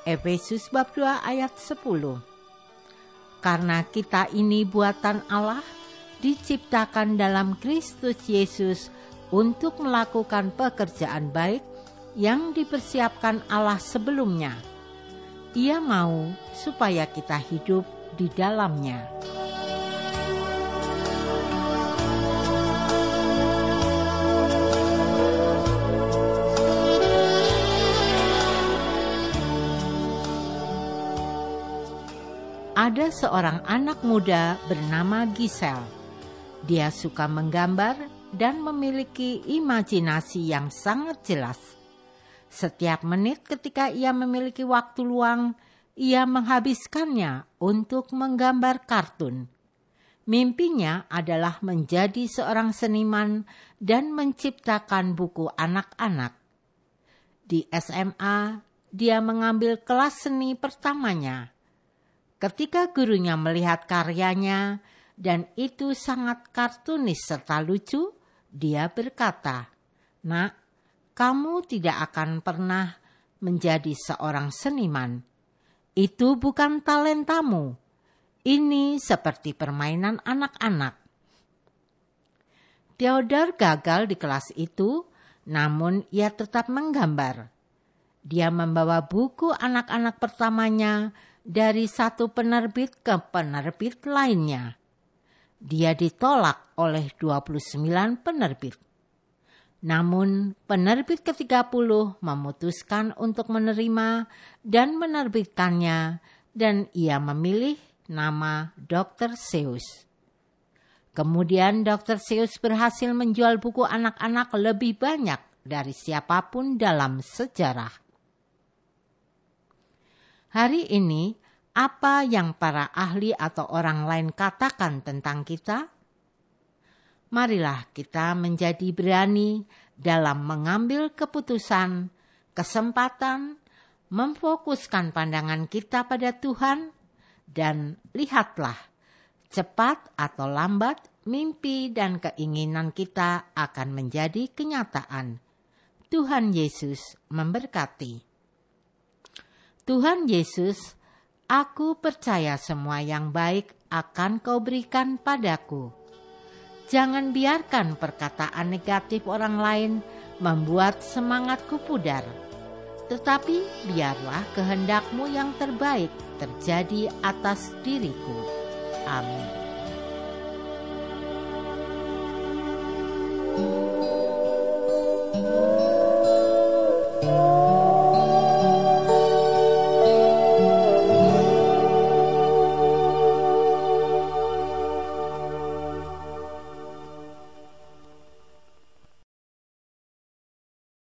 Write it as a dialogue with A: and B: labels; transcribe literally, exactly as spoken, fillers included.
A: Efesus bab dua ayat sepuluh. Karena kita ini buatan Allah, diciptakan dalam Kristus Yesus untuk melakukan pekerjaan baik yang dipersiapkan Allah sebelumnya. Ia mau supaya kita hidup di dalamnya. Ada seorang anak muda bernama Giselle. Dia suka menggambar dan memiliki imajinasi yang sangat jelas. Setiap menit ketika ia memiliki waktu luang, ia menghabiskannya untuk menggambar kartun. Mimpinya adalah menjadi seorang seniman dan menciptakan buku anak-anak. Di S M A, dia mengambil kelas seni pertamanya. Ketika gurunya melihat karyanya dan itu sangat kartunis serta lucu, dia berkata, "Nak, kamu tidak akan pernah menjadi seorang seniman. Itu bukan talentamu. Ini seperti permainan anak-anak." Theodore gagal di kelas itu, namun ia tetap menggambar. Dia membawa buku anak-anak pertamanya dari satu penerbit ke penerbit lainnya. Dia ditolak oleh dua puluh sembilan penerbit. Namun penerbit ke tiga puluh memutuskan untuk menerima dan menerbitkannya, dan ia memilih nama dokter Seuss. Kemudian dokter Seuss berhasil menjual buku anak-anak lebih banyak dari siapapun dalam sejarah. Hari ini, apa yang para ahli atau orang lain katakan tentang kita? Marilah kita menjadi berani dalam mengambil keputusan, kesempatan, memfokuskan pandangan kita pada Tuhan, dan lihatlah, cepat atau lambat mimpi dan keinginan kita akan menjadi kenyataan. Tuhan Yesus memberkati. Tuhan Yesus, aku percaya semua yang baik akan Kau berikan padaku. Jangan biarkan perkataan negatif orang lain membuat semangatku pudar. Tetapi biarlah kehendak-Mu yang terbaik terjadi atas diriku. Amin.